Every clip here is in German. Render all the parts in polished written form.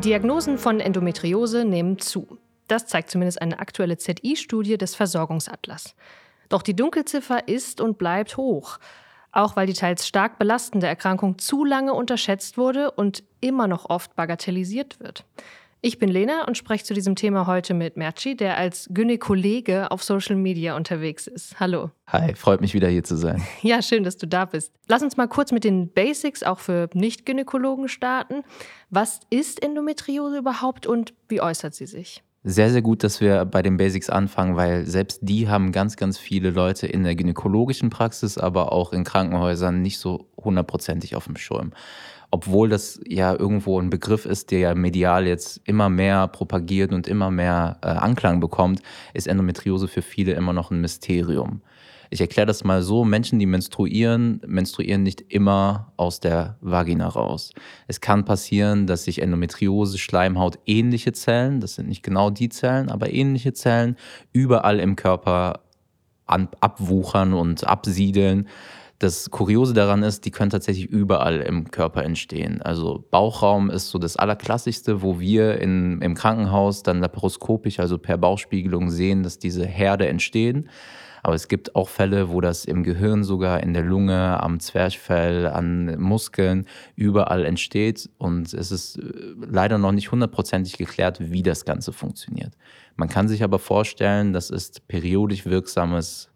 Diagnosen von Endometriose nehmen zu. Das zeigt zumindest eine aktuelle ZI-Studie des Versorgungsatlas. Doch die Dunkelziffer ist und bleibt hoch. Auch weil die teils stark belastende Erkrankung zu lange unterschätzt wurde und immer noch oft bagatellisiert wird. Ich bin Lena und spreche zu diesem Thema heute mit Merci, der als Gynäkolege auf Social Media unterwegs ist. Hallo. Hi, freut mich wieder hier zu sein. Ja, schön, dass du da bist. Lass uns mal kurz mit den Basics auch für Nicht-Gynäkologen starten. Was ist Endometriose überhaupt und wie äußert sie sich? Sehr, sehr gut, dass wir bei den Basics anfangen, weil selbst die haben ganz, ganz viele Leute in der gynäkologischen Praxis, aber auch in Krankenhäusern nicht so hundertprozentig auf dem Schirm. Obwohl das ja irgendwo ein Begriff ist, der ja medial jetzt immer mehr propagiert und immer mehr Anklang bekommt, ist Endometriose für viele immer noch ein Mysterium. Ich erkläre das mal so: Menschen, die menstruieren nicht immer aus der Vagina raus. Es kann passieren, dass sich Endometriose, Schleimhaut, ähnliche Zellen, das sind nicht genau die Zellen, aber ähnliche Zellen, überall im Körper abwuchern und absiedeln. Das Kuriose daran ist, die können tatsächlich überall im Körper entstehen. Also Bauchraum ist so das Allerklassischste, wo wir im Krankenhaus dann laparoskopisch, also per Bauchspiegelung sehen, dass diese Herde entstehen. Aber es gibt auch Fälle, wo das im Gehirn sogar, in der Lunge, am Zwerchfell, an Muskeln, überall entsteht. Und es ist leider noch nicht hundertprozentig geklärt, wie das Ganze funktioniert. Man kann sich aber vorstellen, das ist periodisch wirksames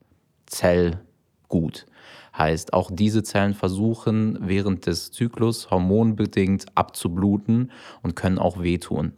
Zellgut. Heißt, auch diese Zellen versuchen während des Zyklus hormonbedingt abzubluten und können auch wehtun.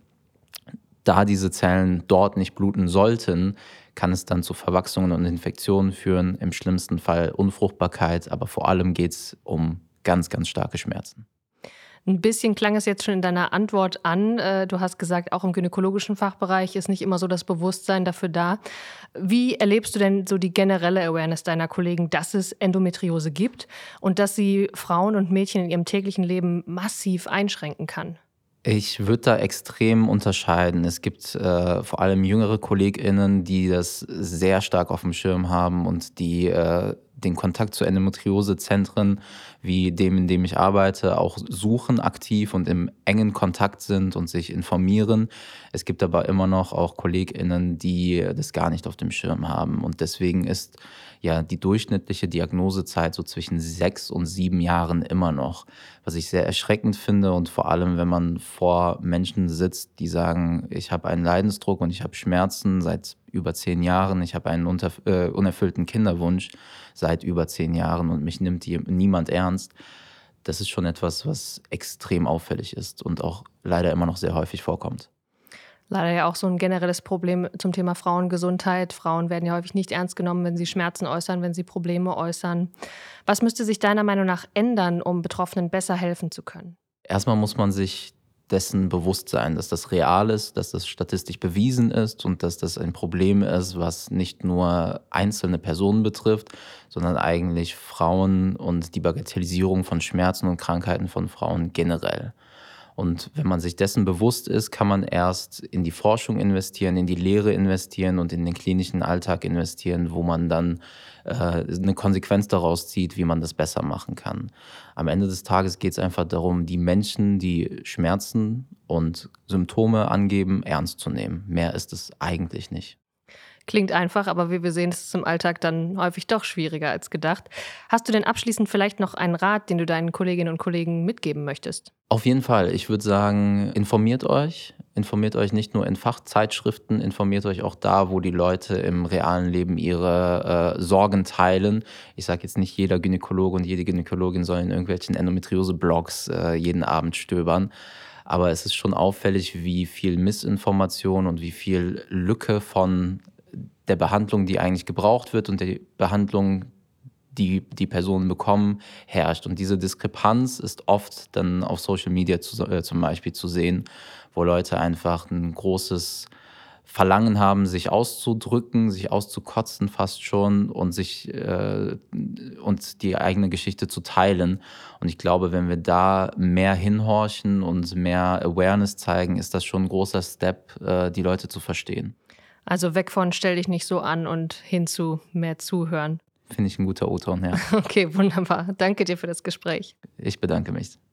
Da diese Zellen dort nicht bluten sollten, kann es dann zu Verwachsungen und Infektionen führen, im schlimmsten Fall Unfruchtbarkeit, aber vor allem geht es um ganz, ganz starke Schmerzen. Ein bisschen klang es jetzt schon in deiner Antwort an. Du hast gesagt, auch im gynäkologischen Fachbereich ist nicht immer so das Bewusstsein dafür da. Wie erlebst du denn so die generelle Awareness deiner Kollegen, dass es Endometriose gibt und dass sie Frauen und Mädchen in ihrem täglichen Leben massiv einschränken kann? Ich würde da extrem unterscheiden. Es gibt vor allem jüngere KollegInnen, die das sehr stark auf dem Schirm haben und die den Kontakt zu Endometriosezentren wie dem, in dem ich arbeite, auch suchen aktiv und im engen Kontakt sind und sich informieren. Es gibt aber immer noch auch KollegInnen, die das gar nicht auf dem Schirm haben. Und deswegen ist ja die durchschnittliche Diagnosezeit so zwischen 6 und 7 Jahren immer noch, was ich sehr erschreckend finde. Und vor allem, wenn man vor Menschen sitzt, die sagen, ich habe einen Leidensdruck und ich habe Schmerzen seit über 10 Jahren, ich habe einen unerfüllten Kinderwunsch seit über 10 Jahren und mich nimmt niemand ernst. Das ist schon etwas, was extrem auffällig ist und auch leider immer noch sehr häufig vorkommt. Leider ja auch so ein generelles Problem zum Thema Frauengesundheit. Frauen werden ja häufig nicht ernst genommen, wenn sie Schmerzen äußern, wenn sie Probleme äußern. Was müsste sich deiner Meinung nach ändern, um Betroffenen besser helfen zu können? Erstmal muss man sich dessen bewusst sein, dass das real ist, dass das statistisch bewiesen ist und dass das ein Problem ist, was nicht nur einzelne Personen betrifft, sondern eigentlich Frauen und die Bagatellisierung von Schmerzen und Krankheiten von Frauen generell. Und wenn man sich dessen bewusst ist, kann man erst in die Forschung investieren, in die Lehre investieren und in den klinischen Alltag investieren, wo man dann eine Konsequenz daraus zieht, wie man das besser machen kann. Am Ende des Tages geht es einfach darum, die Menschen, die Schmerzen und Symptome angeben, ernst zu nehmen. Mehr ist es eigentlich nicht. Klingt einfach, aber wie wir sehen, ist es im Alltag dann häufig doch schwieriger als gedacht. Hast du denn abschließend vielleicht noch einen Rat, den du deinen Kolleginnen und Kollegen mitgeben möchtest? Auf jeden Fall. Ich würde sagen, informiert euch. Informiert euch nicht nur in Fachzeitschriften, informiert euch auch da, wo die Leute im realen Leben ihre Sorgen teilen. Ich sage jetzt nicht, jeder Gynäkologe und jede Gynäkologin soll in irgendwelchen Endometriose-Blogs jeden Abend stöbern. Aber es ist schon auffällig, wie viel Missinformation und wie viel Lücke von der Behandlung, die eigentlich gebraucht wird und der Behandlung, die die Personen bekommen, herrscht. Und diese Diskrepanz ist oft dann auf Social Media zum Beispiel zu sehen, wo Leute einfach ein großes Verlangen haben, sich auszudrücken, sich auszukotzen fast schon und und die eigene Geschichte zu teilen. Und ich glaube, wenn wir da mehr hinhorchen und mehr Awareness zeigen, ist das schon ein großer Step, die Leute zu verstehen. Also weg von stell dich nicht so an und hin zu mehr zuhören. Finde ich ein guter O-Ton, ja. Okay, wunderbar. Danke dir für das Gespräch. Ich bedanke mich.